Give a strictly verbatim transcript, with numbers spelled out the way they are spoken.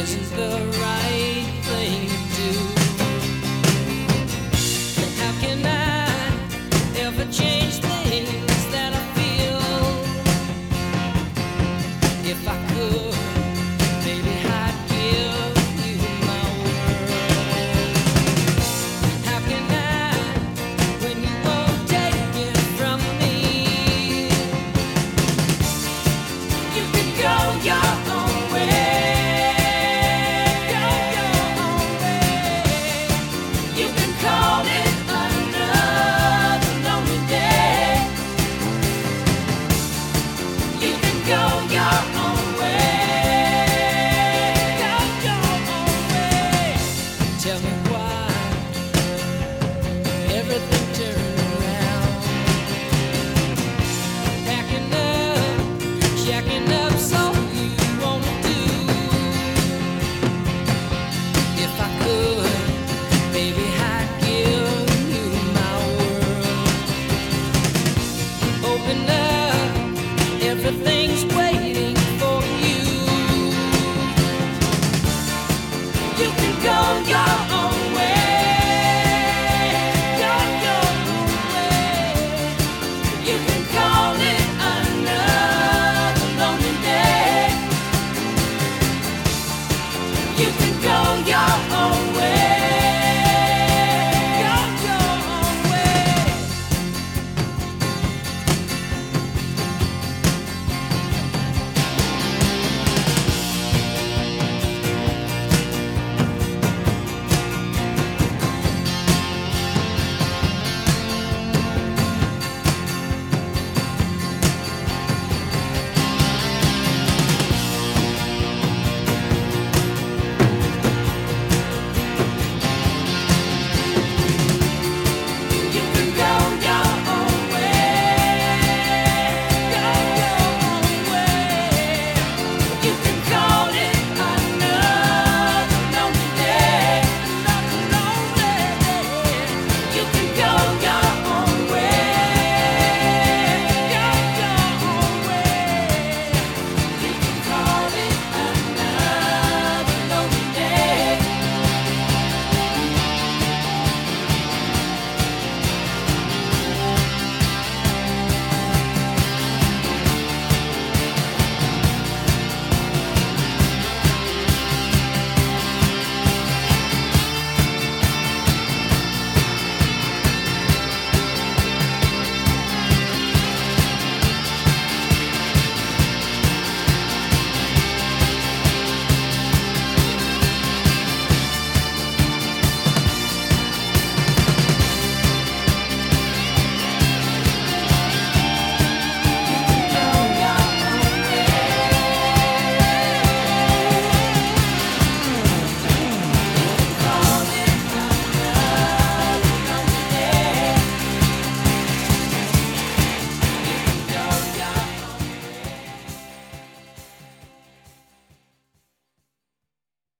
isn't the right thing to do. And how can I ever change things that I feel? If I could, baby, I'd give you my world. How can I, when you won't take it from me? You can go your own way, go your own way. You can call it another lonely day. You can go your own way, go your own way. Tell me why everything turned around. Packing up, checking up, so you wanna do. If I could, baby, I'd give you my world. Open up, everything's waiting for you. You can go your own way, go your own way. You can go